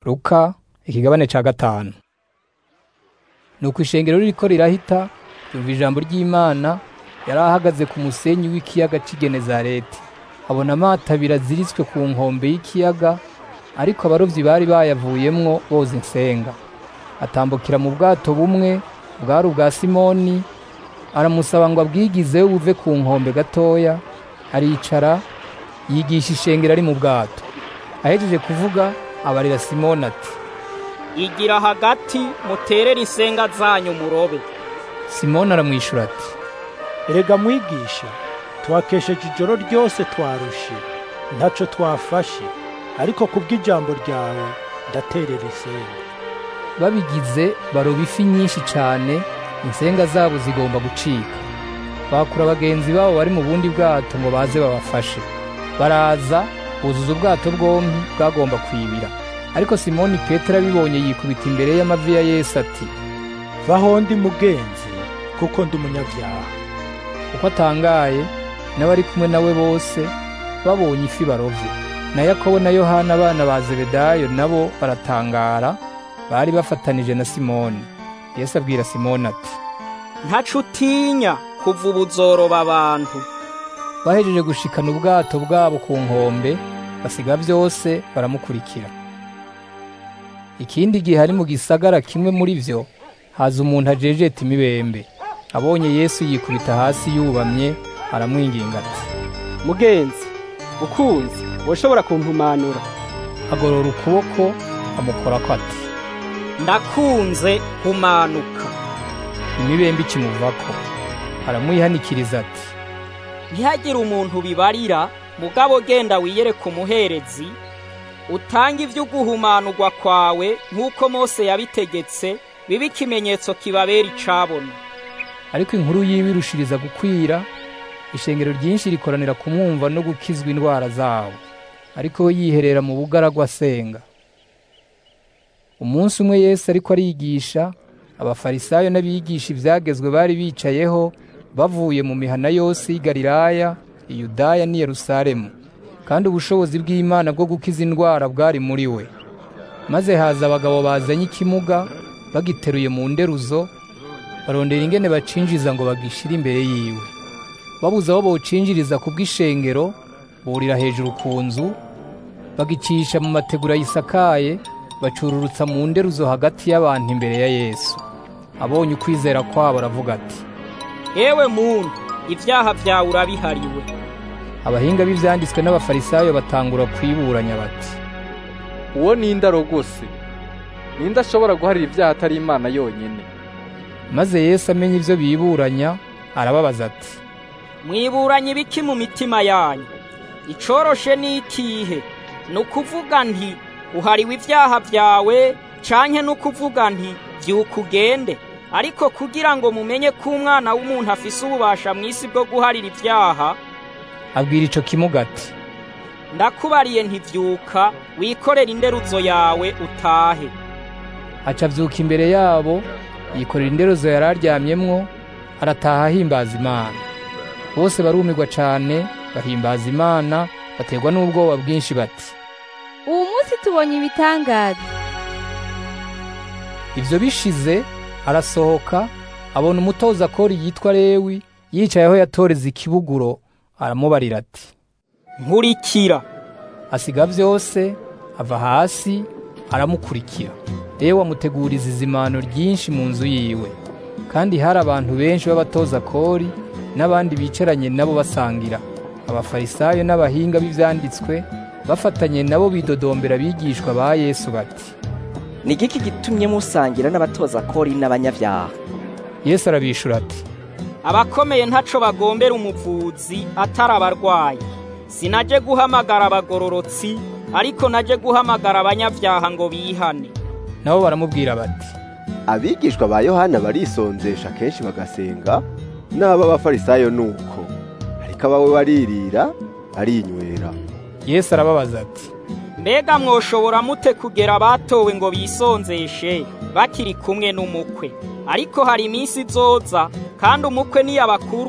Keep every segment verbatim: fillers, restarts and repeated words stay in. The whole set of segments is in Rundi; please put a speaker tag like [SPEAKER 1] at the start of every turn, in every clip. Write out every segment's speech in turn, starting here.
[SPEAKER 1] Luka ikigabane ca gatanu. Nuko ishengero ririko rirahita yumva ijambo ry'Imana, yari ahagaze ku musenyi w'ikiyaga c'i Genezareti. Abona amato abiri aziritswe ku nkombe y'ikiyaga, ariko abarovyi bari bayavuyemwo boza insenga. Atambukira mu bwato bumwe bwari ubwa Simoni, aramusaba ngo abwigizeyo buve ku nkombe gatoya. Aricara yigisha ishengero ari mu bwato. Ahejeje kuvuga abarira Simoni ati,
[SPEAKER 2] igira hagati muterere insenga zanyu murobe.
[SPEAKER 1] Simoni aramwishura ati,
[SPEAKER 3] erega mwigisha, twakesheje ijoro ryose twarushe, ntaco twafashe, ariko kubw'ijambo ryawe ndaterera insenga.
[SPEAKER 1] Babigize baroba ifi nyinshi cane, insenga zabo zigomba gucika. Bakura bagenzi babo bari mu bundi bwato ngo baze babafashe. Baraza buzuza ubwato bwompi bwagomba kwibira. Ariko Simoni Petero abibonye yikubita imbere y'amavi ya Yesu ati,
[SPEAKER 3] vaho ndi mugenzi, kuko ndi umunyavyaha.
[SPEAKER 1] Uko atangaye n'abari kumwe nawe bose babonye ifi barovye. Na Yakobo na Yohana abana ba Zebedayo nabo baratangara, bari bafatanije na Simoni. Yesu abwira Simoni ati,
[SPEAKER 2] ntaco utinya, kuva ubu uzoroba abantu.
[SPEAKER 1] Bahejeje gushikana ubwato bwabo ku nkombe, basiga vyose baramukurikira. Ikindi gihe hari mu gisagara kimwe muri vyo, haza umuntu ajejeta imibembe. Abonye Yesu yikubita hasi yubamye, aramwinginga ati,
[SPEAKER 4] mugenzi, ukunze, woshobora kumpumanura?
[SPEAKER 1] Agorora ukuboko amukorako ati,
[SPEAKER 2] ndakunze, humanuka.
[SPEAKER 1] Imibembe ikimuvako. Aramwihanikiriza ati,
[SPEAKER 2] ntihagire umuntu bibarira, mugabo genda wiyereke umuherezi, utanga ivyo guhumanurwa kwawe nk'uko Mose yabitegetse, bibe ikimenyetso kibabera icabona.
[SPEAKER 1] Ariko inkuru yiwe irushiriza gukwira, ishengero ryinshi rikoranira kumwumva no gukizwa indwara zabo. Ariko we yiherera mu bugaragwa asenga. Umunsi umwe Yesu ariko arigisha, abafarisayo n'abigisha ivyagezwe bari bicayeho, bavuye mu mihana yose y'i Galilaya, i Yudaya n'i Yerusalemu. Kandi ubushobozi bw'Imana bwo gukiza indwara bwari muri we. Maze haza abagabo bazanye ikimuga, bagiteruye mu nderuzo, barondera ingene bacinjiza ngo bagishire imbere yiwe. Babuze aho bocinjiriza kubw'ishengero, burira hejuru ku nzu, bagicisha mu mategura yisakaye, bacururutsa mu nderuzo hagati y'abantu imbere ya Yesu. Abonye ukwizera kwabo aravuga ati,
[SPEAKER 2] ewe muntu, ivyaha vyawe urabihariwe.
[SPEAKER 1] Abahinga b'ivyanditswe n'abafarisayo batangura kwiburanya bati,
[SPEAKER 5] uwo ni indarogose, ninde ashobora guharira ivyaha atari Imana yonyene?
[SPEAKER 1] Maze Yesu amenye ivyo biburanya, arababaza ati,
[SPEAKER 2] mwiburanye ibiki mu mitima yanyu? Icoroshe ni ikihe? Nukuvuga nti uhariwe ivyaha vyawe, canke nukuvuga nti vyuka ugende? Ariko kugira ngo mumenye ko umwana w'umuntu afise ububasha mw'isi bwo guharira ivyaha,
[SPEAKER 1] abwira ico kimuga ati,
[SPEAKER 2] ndakubariye ntivyuka, wikorera inderuzo yawe utahe.
[SPEAKER 1] Aca avyuka imbere yabo, yikorera inderuzo yari aryamyemwo, arataha ahimbaza Imana. Bose barumirwa cane, bahimbaza Imana, baterwa n'ubwoba bwinshi bati,
[SPEAKER 6] ubu munsi tubonye ibitangaza.
[SPEAKER 1] Ivyo bishize, arasohoka, abona umutoza kori yitwa Lewi, yicaye aho yatoreza ikibuguro, aramubarira ati,
[SPEAKER 2] nkurikira.
[SPEAKER 1] Asiga vyose, ava hasi, aramukurikira. Lewi amuteguriza izimano ryinshi mu nzu yiwe. Kandi hari abantu benshi b'abatoza kori, n'abandi bicaranye nabo basangira. Abafarisayo n'abahinga b'ivyanditswe, bafatanye nabo bidodombera bigishwa ba Yesu bati,
[SPEAKER 7] ni igiki gitumye musangira n'abatoza kori n'abanyavyaha?
[SPEAKER 1] Yesu arabishura ati,
[SPEAKER 2] abakomeye ntaco bagombera umuvuzi atari abarwayi. Sinaje guhamagara abagororotsi, ariko naje guhamagara abanyavyaha ngo bihane.
[SPEAKER 1] Nabo baramubwira bati,
[SPEAKER 8] abigishwa ba Yohana barisonzesha kenshi bagasenga, n'aba bafarisayo nuko, ariko abawe baririra arinywera.
[SPEAKER 1] Yesu arababaza ati,
[SPEAKER 2] mbega mwoshobora mute kugera batowe ngo bisonzeshe bakiri kumwe n'umukwe? Ariko hari iminsi izoza, kandi umukwe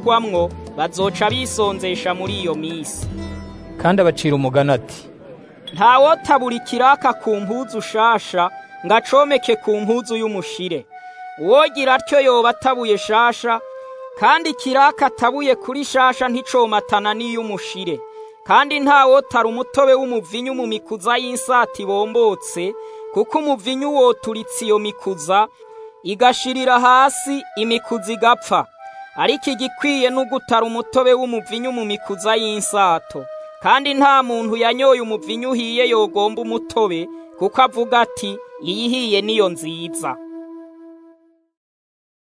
[SPEAKER 2] niyabakurwamwo, bazoca bisonzesha muri iyo minsi.
[SPEAKER 1] Kandi abacira umugani ati,
[SPEAKER 2] ntawotabura ikiraka ku mpuzu shasha ngo acomeke ku mpuzu y'umushire. Uwogira atyo yoba atabuye shasha, kandi ikiraka atabuye kuri shasha nticomatana n'iy'umushire. Kandi ntawotara umutobe w'umuvinyu mu mikuza y'insati bombotse, kuko umuvinyu woturitse iyo mikuza igashirira hasi, imikuza igapfa. Ariko igikwiye n'ugutara umutobe w'umuvinyu mu mikuza y'insato. Kandi nta muntu yanyoye umuvinyu uhiye yogomba umutobe, kuko avuga ati iyihiye niyo nziza.